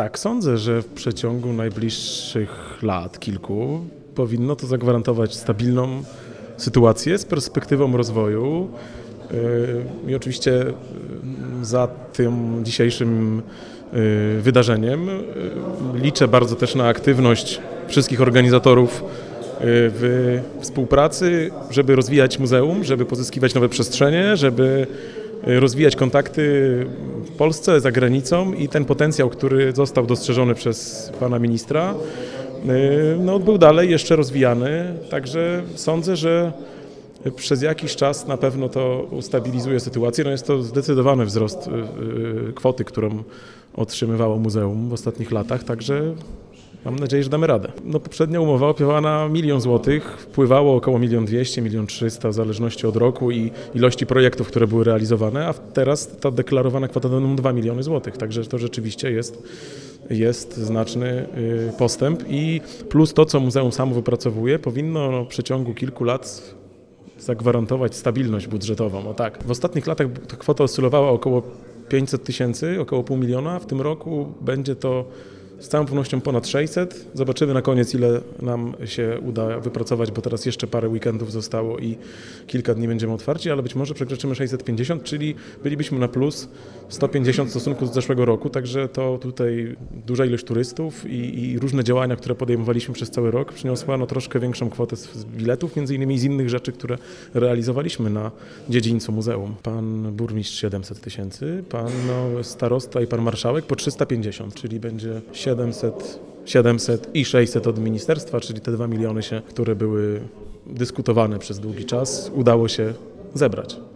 Tak, sądzę, że w przeciągu najbliższych lat, kilku, powinno to zagwarantować stabilną sytuację z perspektywą rozwoju. I oczywiście za tym dzisiejszym wydarzeniem liczę bardzo też na aktywność wszystkich organizatorów w współpracy, żeby rozwijać muzeum, żeby pozyskiwać nowe przestrzenie, żeby rozwijać kontakty w Polsce, za granicą i ten potencjał, który został dostrzeżony przez pana ministra, był dalej jeszcze rozwijany, także sądzę, że przez jakiś czas na pewno to ustabilizuje sytuację. Jest to zdecydowany wzrost kwoty, którą otrzymywało muzeum w ostatnich latach, także mam nadzieję, że damy radę. Poprzednia umowa opiewała na 1 000 000 złotych, wpływało około 1 200 000, 1 300 000 w zależności od roku i ilości projektów, które były realizowane, a teraz ta deklarowana kwota to 2 miliony złotych, także to rzeczywiście jest znaczny postęp i plus to, co muzeum samo wypracowuje, powinno w przeciągu kilku lat zagwarantować stabilność budżetową. O tak. W ostatnich latach ta kwota oscylowała około 500 000, około 500 000. W tym roku będzie to z całą pewnością ponad 600. Zobaczymy na koniec, ile nam się uda wypracować, bo teraz jeszcze parę weekendów zostało i kilka dni będziemy otwarci, ale być może przekroczymy 650, czyli bylibyśmy na plus 150 w stosunku do zeszłego roku, także to tutaj duża ilość turystów i różne działania, które podejmowaliśmy przez cały rok, przyniosła troszkę większą kwotę z biletów, między innymi z innych rzeczy, które realizowaliśmy na dziedzińcu muzeum. Pan burmistrz 700 000, pan starosta i pan marszałek po 350, czyli będzie 700 i 600 od ministerstwa, czyli te 2 miliony, które były dyskutowane przez długi czas, udało się zebrać.